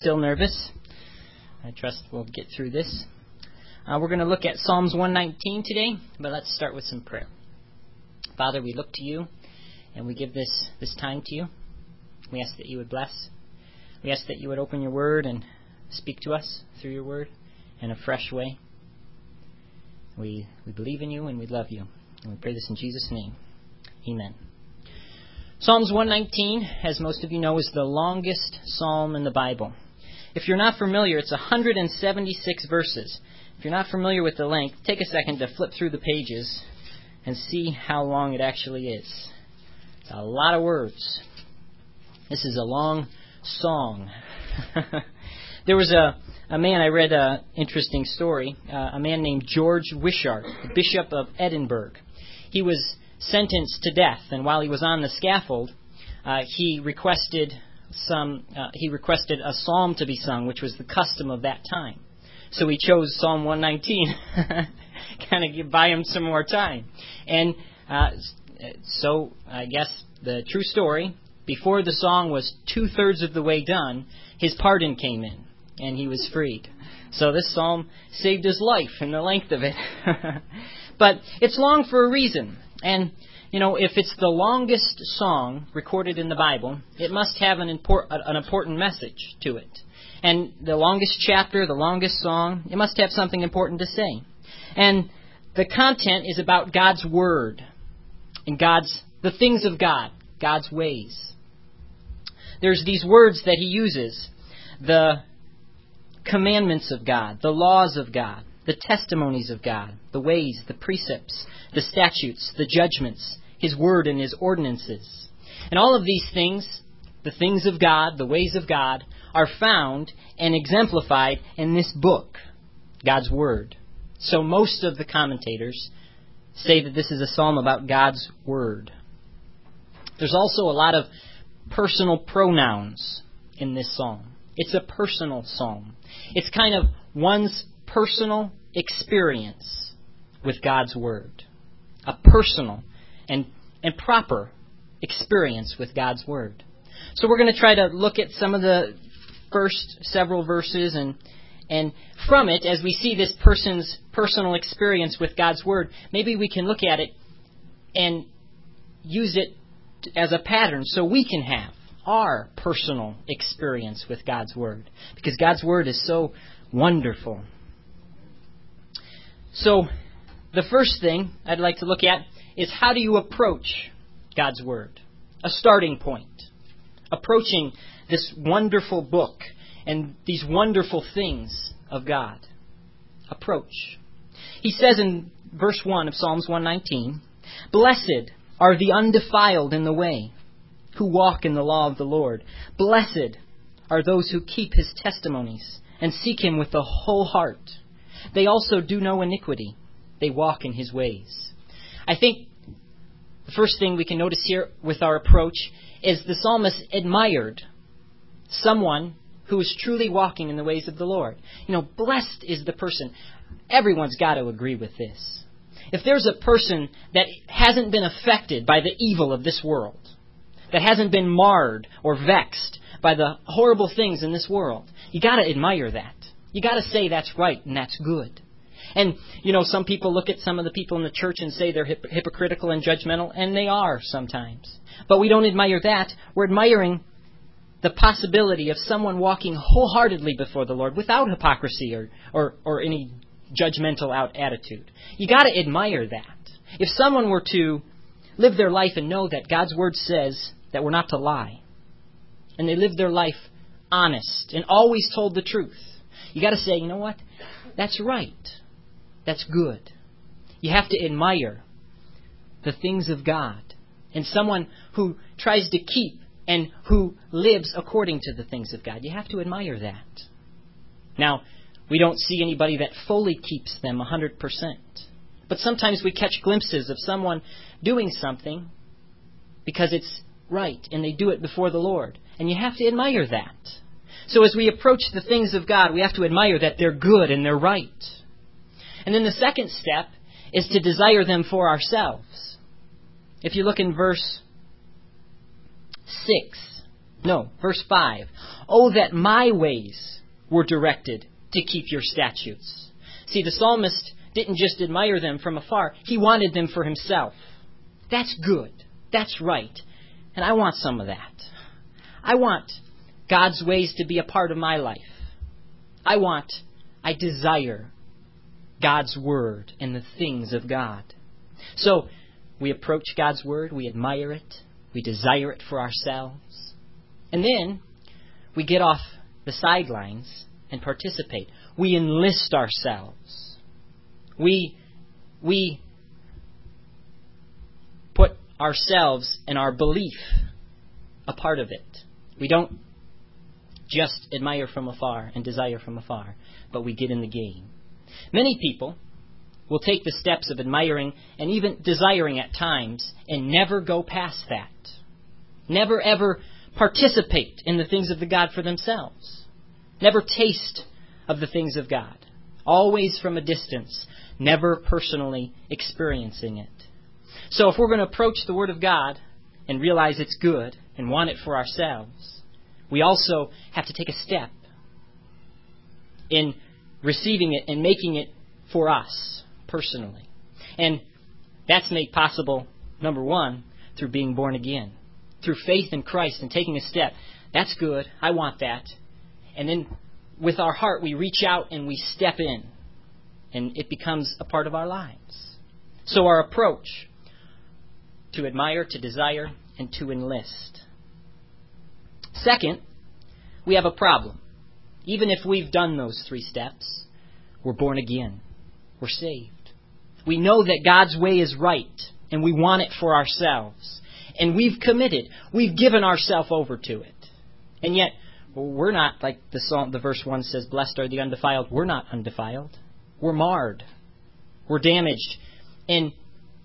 Still nervous? I trust we'll get through this. We're going to look at Psalms 119 today, but let's start with some prayer. Father, we look to you, and we give this time to you. We ask that you would bless. We ask that you would open your word and speak to us through your word in a fresh way. We believe in you and we love you. And we pray this in Jesus' name. Amen. Psalms 119, as most of you know, is the longest psalm in the Bible. If you're not familiar, it's 176 verses. If you're not familiar with the length, take a second to flip through the pages and see how long it actually is. It's a lot of words. This is a long song. There was a man, I read an interesting story, a man named George Wishart, the Bishop of Edinburgh. He was sentenced to death, and while he was on the scaffold, he requested a psalm to be sung, which was the custom of that time. So he chose Psalm 119, kind of buy him some more time. And so I guess the true story, before the song was 2/3 of the way done, his pardon came in, and he was freed. So this psalm saved his life in the length of it. But it's long for a reason. And, you know, if it's the longest song recorded in the Bible, it must have an important message to it. And the longest chapter, the longest song, it must have something important to say. And the content is about God's Word and the things of God, God's ways. There's these words that he uses, the commandments of God, the laws of God, the testimonies of God, the ways, the precepts, the statutes, the judgments, His Word and His ordinances. And all of these things, the things of God, the ways of God, are found and exemplified in this book, God's Word. So most of the commentators say that this is a psalm about God's Word. There's also a lot of personal pronouns in this psalm. It's a personal psalm. It's kind of one's personal experience with God's Word. A personal and proper experience with God's Word. So we're going to try to look at some of the first several verses, and from it, as we see this person's personal experience with God's Word, maybe we can look at it and use it as a pattern so we can have our personal experience with God's Word, because God's Word is so wonderful. So the first thing I'd like to look at is, how do you approach God's Word? A starting point. Approaching this wonderful book and these wonderful things of God. Approach. He says in verse 1 of Psalms 119, "Blessed are the undefiled in the way, who walk in the law of the Lord. Blessed are those who keep His testimonies and seek Him with the whole heart. They also do no iniquity. They walk in His ways." I think the first thing we can notice here with our approach is the psalmist admired someone who is truly walking in the ways of the Lord. You know, blessed is the person. Everyone's got to agree with this. If there's a person that hasn't been affected by the evil of this world, that hasn't been marred or vexed by the horrible things in this world, you got to admire that. You got to say that's right and that's good. And, you know, some people look at some of the people in the church and say they're hypocritical and judgmental, and they are sometimes. But we don't admire that. We're admiring the possibility of someone walking wholeheartedly before the Lord without hypocrisy or any judgmental attitude. You got to admire that. If someone were to live their life and know that God's Word says that we're not to lie, and they live their life honest and always told the truth, you got to say, you know what? That's right. That's good. You have to admire the things of God and someone who tries to keep and who lives according to the things of God. You have to admire that. Now, we don't see anybody that fully keeps them 100%. But sometimes we catch glimpses of someone doing something because it's right and they do it before the Lord. And you have to admire that. So as we approach the things of God, we have to admire that they're good and they're right. And then the second step is to desire them for ourselves. If you look in verse 6, No, verse 5. Oh, that my ways were directed to keep your statutes. See, the psalmist didn't just admire them from afar. He wanted them for himself. That's good. That's right. And I want some of that. I want God's ways to be a part of my life. I desire God's Word and the things of God. So we approach God's Word, we admire it, we desire it for ourselves, and then we get off the sidelines and participate. We enlist ourselves. We put ourselves and our belief a part of it. We don't just admire from afar and desire from afar, but we get in the game. Many people will take the steps of admiring and even desiring at times and never go past that. Never ever participate in the things of the God for themselves. Never taste of the things of God. Always from a distance, never personally experiencing it. So if we're going to approach the Word of God and realize it's good and want it for ourselves, we also have to take a step in receiving it and making it for us personally. And that's made possible, number one, through being born again. Through faith in Christ and taking a step. That's good. I want that. And then with our heart, we reach out and we step in. And it becomes a part of our lives. So our approach: to admire, to desire, and to enlist. Second, we have a problem. Even if we've done those 3 steps, we're born again. We're saved. We know that God's way is right, and we want it for ourselves. And we've committed. We've given ourselves over to it. And yet, we're not, like the verse 1 says, blessed are the undefiled. We're not undefiled. We're marred. We're damaged. And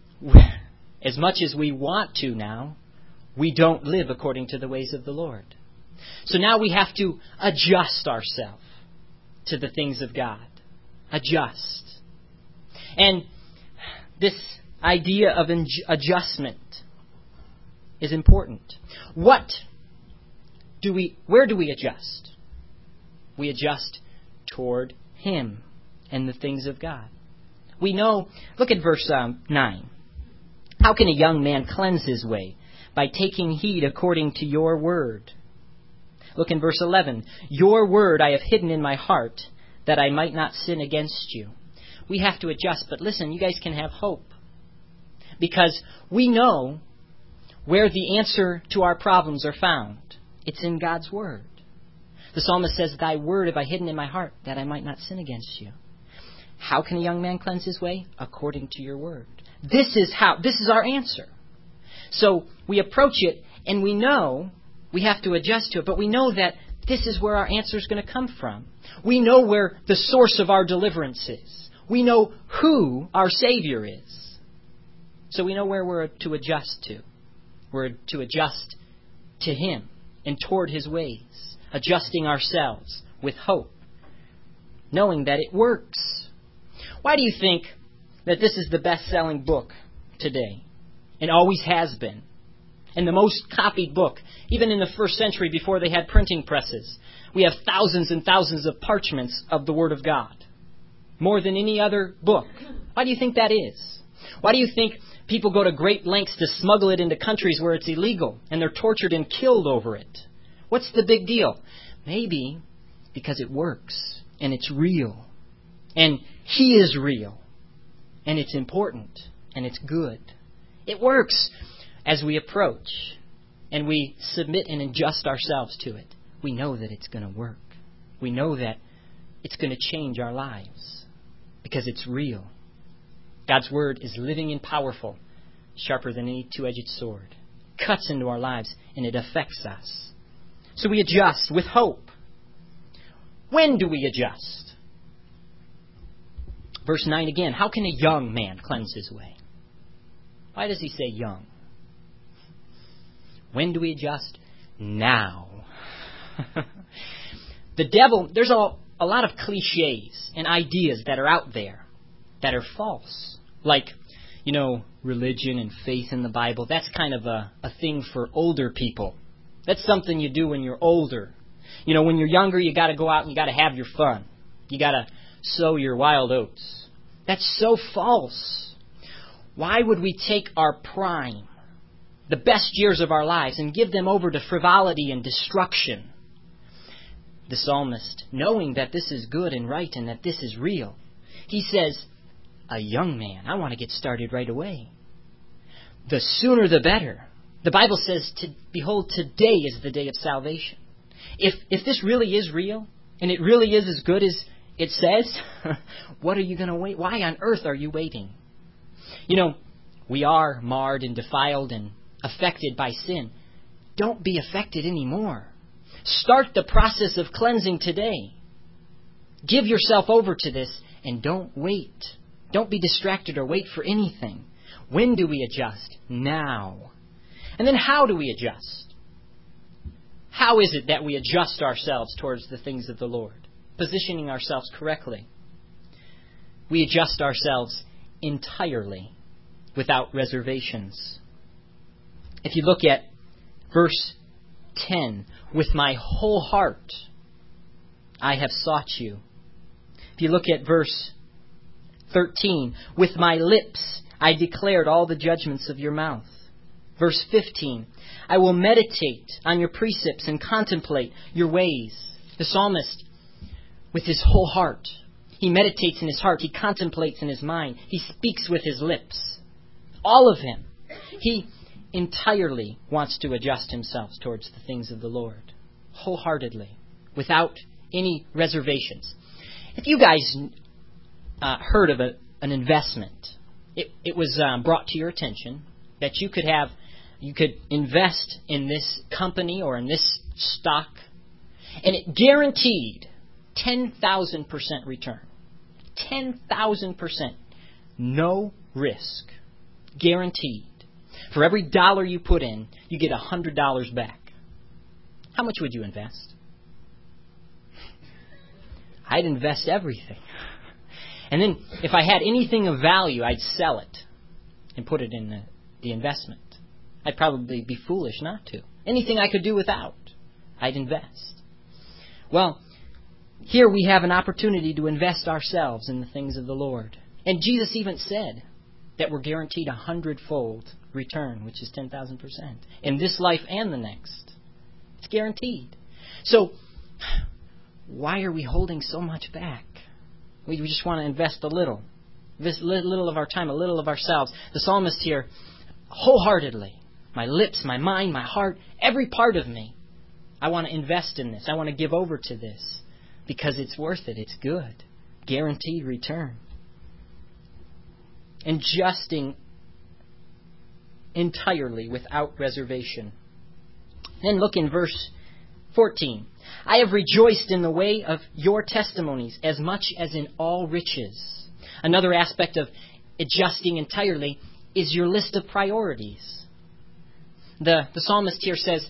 as much as we want to now, we don't live according to the ways of the Lord. So now we have to adjust ourselves to the things of God. Adjust. And this idea of adjustment is important. Where do we adjust? We adjust toward Him and the things of God. We know, look at verse 9. How can a young man cleanse his way? By taking heed according to your word. Look in verse 11. Your word I have hidden in my heart, that I might not sin against you. We have to adjust, but listen, you guys can have hope. Because we know where the answer to our problems are found. It's in God's word. The psalmist says, thy word have I hidden in my heart, that I might not sin against you. How can a young man cleanse his way? According to your word. This is our answer. So we approach it, and we know we have to adjust to it, but we know that this is where our answer is going to come from. We know where the source of our deliverance is. We know who our Savior is. So we know where we're to adjust to. We're to adjust to Him and toward His ways, adjusting ourselves with hope, knowing that it works. Why do you think that this is the best-selling book today and always has been? And the most copied book, even in the first century before they had printing presses. We have thousands and thousands of parchments of the Word of God. More than any other book. Why do you think that is? Why do you think people go to great lengths to smuggle it into countries where it's illegal and they're tortured and killed over it? What's the big deal? Maybe because it works and it's real. And He is real. And it's important. And it's good. It works. As we approach and we submit and adjust ourselves to it, we know that it's going to work. We know that it's going to change our lives because it's real. God's Word is living and powerful, sharper than any two-edged sword. Cuts into our lives and it affects us. So we adjust with hope. When do we adjust? Verse 9 again. How can a young man cleanse his way? Why does he say young? When do we adjust? Now. The devil, there's a lot of cliches and ideas that are out there that are false. Like, religion and faith in the Bible. That's kind of a thing for older people. That's something you do when you're older. You know, when you're younger, you got to go out and you got to have your fun. You got to sow your wild oats. That's so false. Why would we take our prime, the best years of our lives, and give them over to frivolity and destruction? The psalmist, knowing that this is good and right and that this is real, he says, a young man, I want to get started right away. The sooner the better. The Bible says, behold, today is the day of salvation. If this really is real, and it really is as good as it says, what are you going to wait? Why on earth are you waiting? You know, we are marred and defiled and affected by sin. Don't be affected anymore. Start the process of cleansing today. Give yourself over to this and don't wait. Don't be distracted or wait for anything. When do we adjust? Now. And then how do we adjust? How is it that we adjust ourselves towards the things of the Lord? Positioning ourselves correctly. We adjust ourselves entirely, without reservations. If you look at verse 10, with my whole heart I have sought you. If you look at verse 13, with my lips I declared all the judgments of your mouth. Verse 15, I will meditate on your precepts and contemplate your ways. The psalmist, with his whole heart, he meditates in his heart, he contemplates in his mind, he speaks with his lips. All of him. He entirely wants to adjust himself towards the things of the Lord, wholeheartedly, without any reservations. If you guys heard of an investment, it was brought to your attention that you could invest in this company or in this stock, and it guaranteed 10,000% return. 10,000%. No risk. Guaranteed. For every dollar you put in, you get $100 back. How much would you invest? I'd invest everything. And then if I had anything of value, I'd sell it and put it in the investment. I'd probably be foolish not to. Anything I could do without, I'd invest. Well, here we have an opportunity to invest ourselves in the things of the Lord. And Jesus even said that we're guaranteed 100-fold return, which is 10,000%, in this life and the next. It's guaranteed. So, why are we holding so much back? We just want to invest a little. This little of our time, a little of ourselves. The psalmist here, wholeheartedly, my lips, my mind, my heart, every part of me, I want to invest in this. I want to give over to this because it's worth it. It's good. Guaranteed return. Adjusting entirely without reservation. Then look in verse 14. I have rejoiced in the way of your testimonies as much as in all riches. Another aspect of adjusting entirely is your list of priorities. The psalmist here says,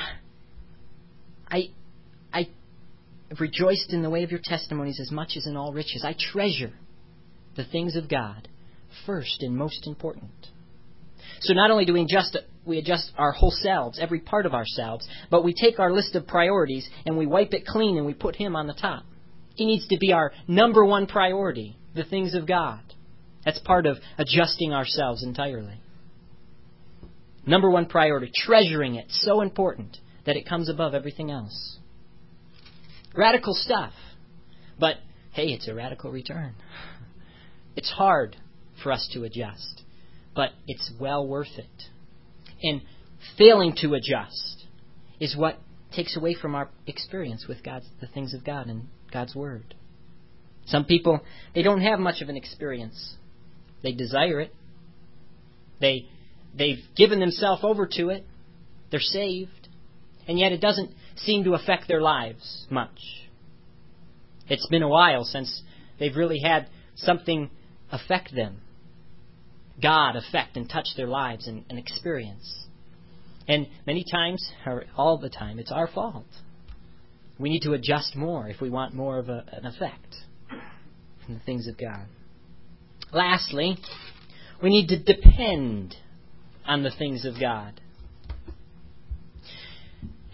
I have rejoiced in the way of your testimonies as much as in all riches. I treasure the things of God first and most important. So not only do we adjust our whole selves, every part of ourselves, but we take our list of priorities and we wipe it clean and we put Him on the top. He needs to be our number one priority, the things of God. That's part of adjusting ourselves entirely. Number one priority, treasuring it, so important that it comes above everything else. Radical stuff, but hey, it's a radical return. It's hard for us to adjust, but it's well worth it. And failing to adjust is what takes away from our experience with the things of God and God's Word. Some people, they don't have much of an experience. They desire it. They've given themselves over to it. They're saved. And yet it doesn't seem to affect their lives much. It's been a while since they've really had something affect them. God affect and touch their lives and experience. And many times, or all the time, it's our fault. We need to adjust more if we want more of an effect from the things of God. Lastly, we need to depend on the things of God.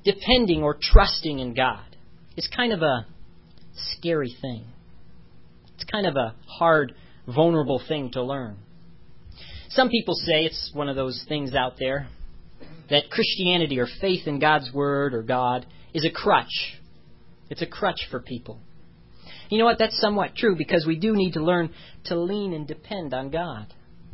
depending or trusting in God is kind of a scary thing. It's kind of a hard, vulnerable thing to learn. Some people say it's one of those things out there that Christianity or faith in God's Word or God is a crutch. It's a crutch for people. You know what? That's somewhat true, because we do need to learn to lean and depend on God.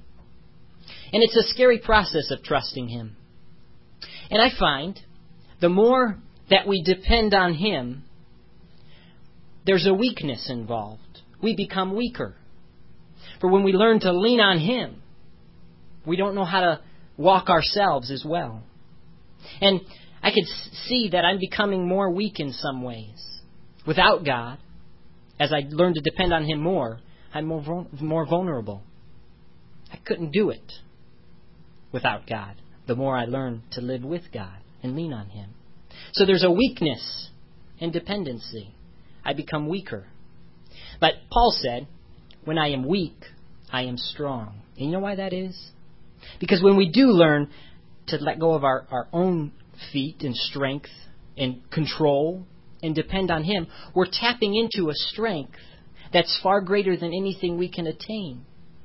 And it's a scary process of trusting Him. And I find the more that we depend on Him, there's a weakness involved. We become weaker. For when we learn to lean on Him, we don't know how to walk ourselves as well. And I could see that I'm becoming more weak in some ways. Without God, as I learn to depend on Him more, I'm more vulnerable. I couldn't do it without God. The more I learn to live with God and lean on Him. So there's a weakness in dependency. I become weaker. But Paul said, when I am weak, I am strong. And you know why that is? Because when we do learn to let go of our own feet and strength and control and depend on Him, we're tapping into a strength that's far greater than anything we can attain.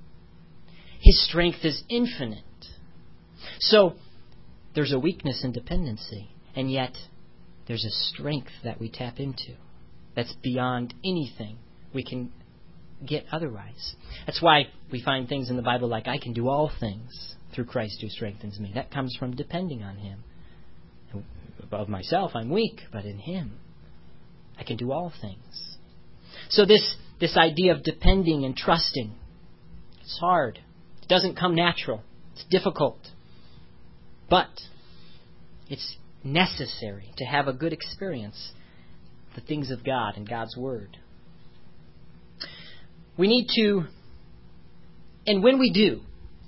His strength is infinite. So there's a weakness in dependency, and yet there's a strength that we tap into that's beyond anything we can get otherwise. That's why we find things in the Bible like, I can do all things through Christ who strengthens me. That comes from depending on Him. Of myself, I'm weak, but in Him, I can do all things. So this idea of depending and trusting, it's hard. It doesn't come natural. It's difficult. But it's necessary to have a good experience with the things of God and God's Word. We need to, and when we do,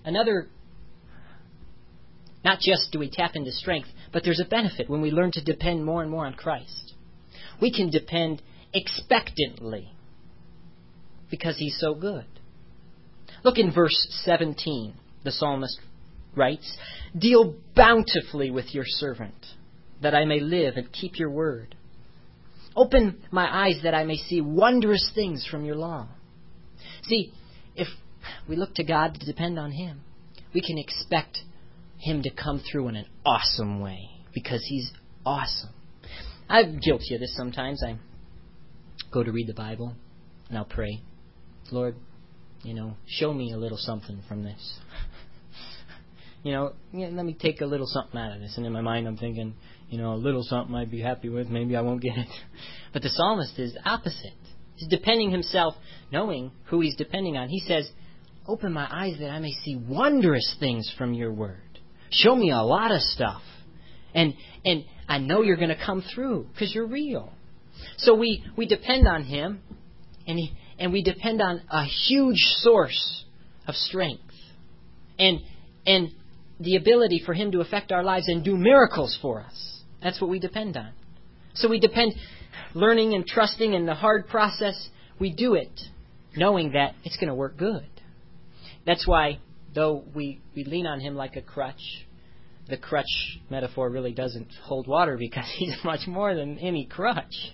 not just do we tap into strength, but there's a benefit when we learn to depend more and more on Christ. We can depend expectantly because He's so good. Look in verse 17. The psalmist writes, "Deal bountifully with your servant, that I may live and keep your word. Open my eyes that I may see wondrous things from your law." See, if we look to God to depend on Him, we can expect Him to come through in an awesome way because He's awesome. I'm guilty of this sometimes. I go to read the Bible and I'll pray, "Lord, show me a little something from this. Let me take a little something out of this." And in my mind I'm thinking, a little something I'd be happy with. Maybe I won't get it. But the psalmist is opposite. He's depending himself, knowing who he's depending on. He says, "Open my eyes that I may see wondrous things from your word. Show me a lot of stuff. And I know you're going to come through because you're real." So we depend on Him, and we depend on a huge source of strength and the ability for Him to affect our lives and do miracles for us. That's what we depend on. So we depend, learning and trusting in the hard process, we do it knowing that it's going to work good. That's why, though we lean on Him like a crutch, the crutch metaphor really doesn't hold water because He's much more than any crutch.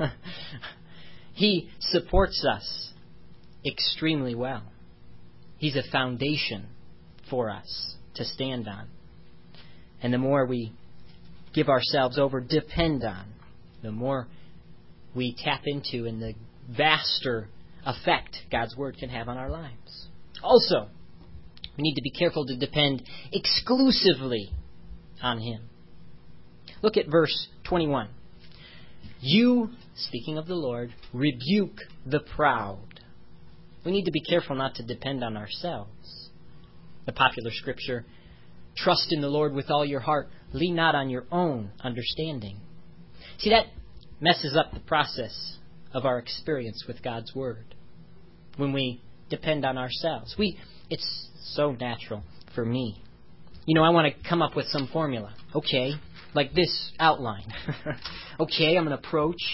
He supports us extremely well. He's a foundation for us to stand on. And the more we give ourselves over, depend on, the more we tap into and the vaster effect God's Word can have on our lives. Also, we need to be careful to depend exclusively on Him. Look at verse 21. "You," speaking of the Lord, "rebuke the proud." We need to be careful not to depend on ourselves. The popular scripture, "Trust in the Lord with all your heart. Lean not on your own understanding." See, that messes up the process of our experience with God's Word. When we depend on ourselves, it's so natural for me. I want to come up with some formula. Okay, like this outline. Okay, I'm going to approach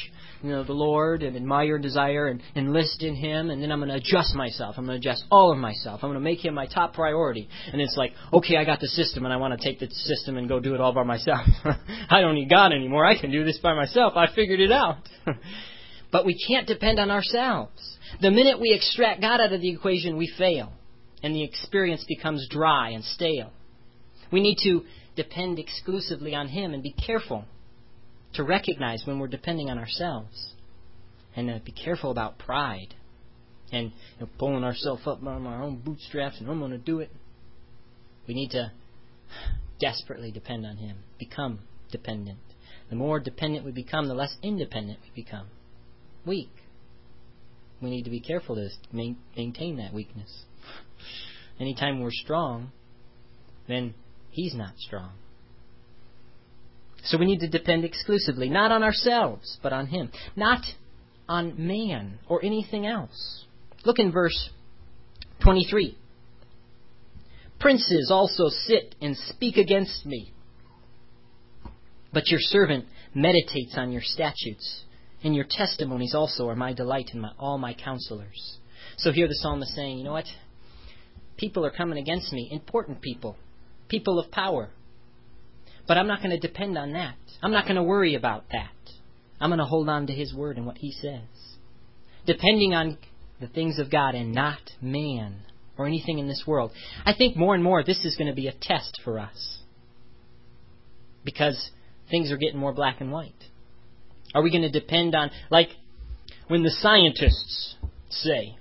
the Lord and admire and desire and enlist in Him, and then I'm going to adjust myself. I'm going to adjust all of myself. I'm going to make Him my top priority. And it's like, okay, I got the system, and I want to take the system and go do it all by myself. I don't need God anymore. I can do this by myself. I figured it out. But we can't depend on ourselves. The minute we extract God out of the equation, we fail, and the experience becomes dry and stale. We need to depend exclusively on Him and be careful to recognize when we're depending on ourselves. And be careful about pride and pulling ourselves up on our own bootstraps and I'm going to do it. We need to desperately depend on Him. Become dependent. The more dependent we become, the less independent we become. Weak. We need to be careful to maintain that weakness. Anytime we're strong, then He's not strong. So we need to depend exclusively, not on ourselves, but on Him. Not on man or anything else. Look in verse 23. Princes also sit and speak against me, but your servant meditates on your statutes, and your testimonies also are my delight and all my counselors. So here the psalmist is saying, you know what? People are coming against me, important people of power. But I'm not going to depend on that. I'm not going to worry about that. I'm going to hold on to His word and what He says. Depending on the things of God and not man or anything in this world. I think more and more this is going to be a test for us. Because things are getting more black and white. Are we going to depend on, like when the scientists say,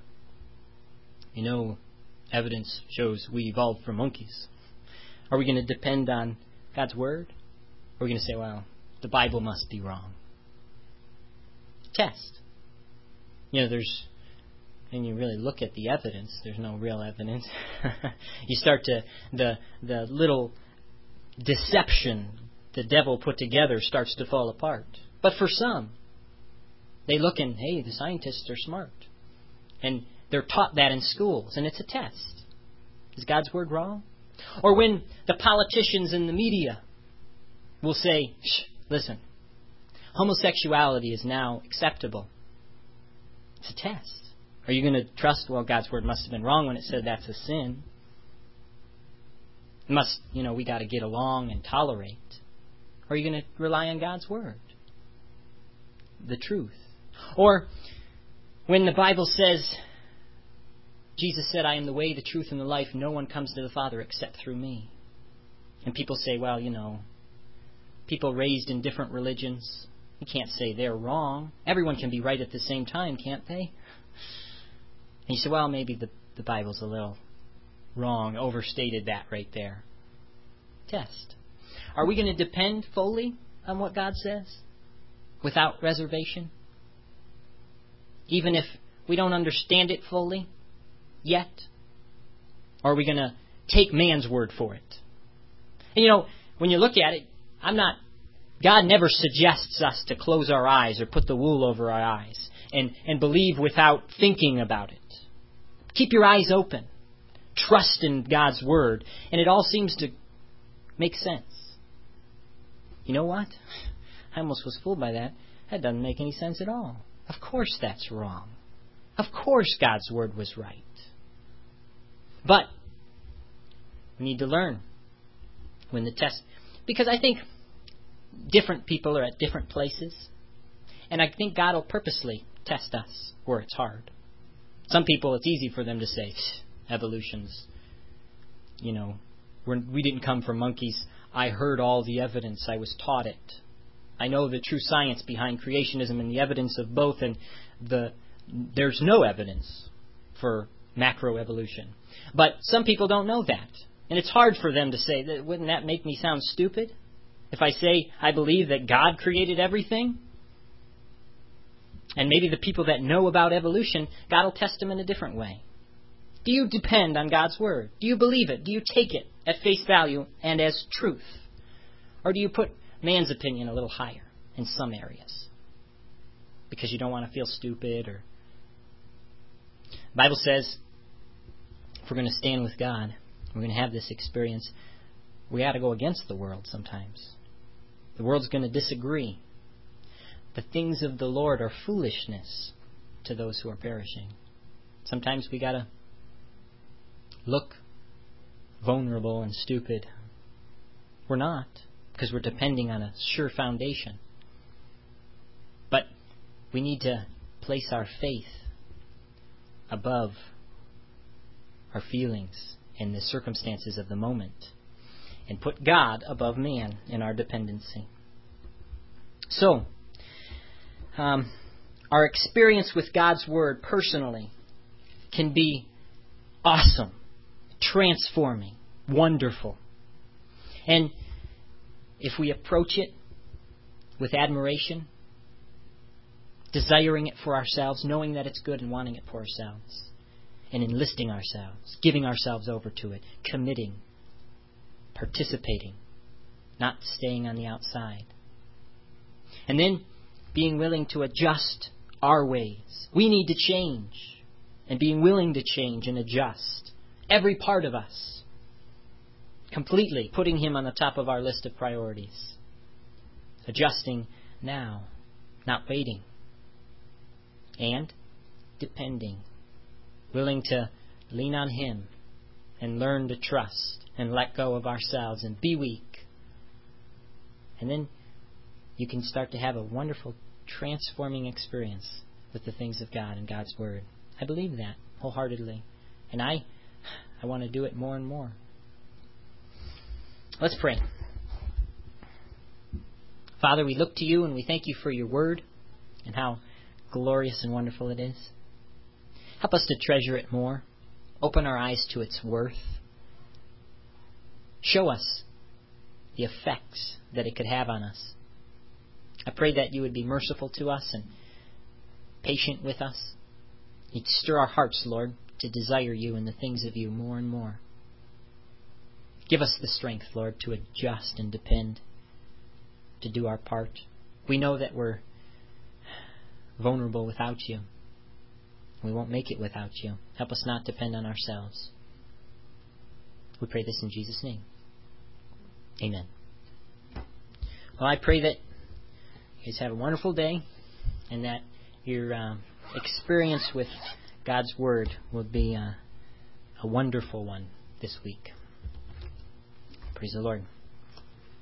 evidence shows we evolved from monkeys. Are we going to depend on God's Word? Or are we going to say, well, the Bible must be wrong? Test. And you really look at the evidence, there's no real evidence. You start to, the little deception the devil put together starts to fall apart. But for some, they look and, hey, the scientists are smart. And they're taught that in schools, and it's a test. Is God's Word wrong? Or when the politicians in the media will say, listen, homosexuality is now acceptable. It's a test. Are you going to trust, well, God's Word must have been wrong when it said that's a sin? We got to get along and tolerate. Or are you going to rely on God's Word? The truth. Or when the Bible says, Jesus said, I am the way, the truth, and the life. No one comes to the Father except through me. And people say, well, people raised in different religions, you can't say they're wrong. Everyone can be right at the same time, can't they? And you say, well, maybe the Bible's a little wrong, overstated that right there. Test. Are we going to depend fully on what God says? Without reservation? Even if we don't understand it fully? Yet? Or are we going to take man's word for it? And when you look at it, God never suggests us to close our eyes or put the wool over our eyes and believe without thinking about it. Keep your eyes open. Trust in God's word. And it all seems to make sense. You know what? I almost was fooled by that. That doesn't make any sense at all. Of course that's wrong. Of course God's word was right. But we need to learn when the test... Because I think different people are at different places. And I think God will purposely test us where it's hard. Some people, it's easy for them to say, evolution's, we didn't come from monkeys. I heard all the evidence. I was taught it. I know the true science behind creationism and the evidence of both. And there's no evidence for macroevolution. But some people don't know that. And it's hard for them to say, that. Wouldn't that make me sound stupid? If I say I believe that God created everything? And maybe the people that know about evolution, God will test them in a different way. Do you depend on God's word? Do you believe it? Do you take it at face value and as truth? Or do you put man's opinion a little higher in some areas? Because you don't want to feel stupid or... The Bible says, if we're going to stand with God, we're going to have this experience, we got to go against the world sometimes. The world's going to disagree. the things of the Lord are foolishness to those who are perishing. Sometimes we got to look vulnerable and stupid. We're not, because we're depending on a sure foundation. But we need to place our faith above our feelings and the circumstances of the moment, and put God above man in our dependency. So, our experience with God's Word personally can be awesome, transforming, wonderful. And if we approach it with admiration, desiring it for ourselves, knowing that it's good and wanting it for ourselves, and enlisting ourselves, giving ourselves over to it, committing, participating, not staying on the outside. And then being willing to adjust our ways. We need to change, and being willing to change and adjust every part of us, completely putting Him on the top of our list of priorities. Adjusting now, not waiting. And depending. Willing to lean on Him and learn to trust and let go of ourselves and be weak. And then you can start to have a wonderful transforming experience with the things of God and God's Word. I believe that wholeheartedly. And I want to do it more and more. Let's pray. Father, we look to You and we thank You for Your Word and how glorious and wonderful it is. Help us to treasure it more. Open our eyes to its worth. Show us the effects that it could have on us. I pray that You would be merciful to us and patient with us. You'd stir our hearts, Lord, to desire You and the things of You more and more. Give us the strength, Lord, to adjust and depend, to do our part. We know that we're vulnerable without You. We won't make it without You. Help us not depend on ourselves. We pray this in Jesus' name. Amen. Well, I pray that you guys have a wonderful day and that your experience with God's Word will be a wonderful one this week. Praise the Lord.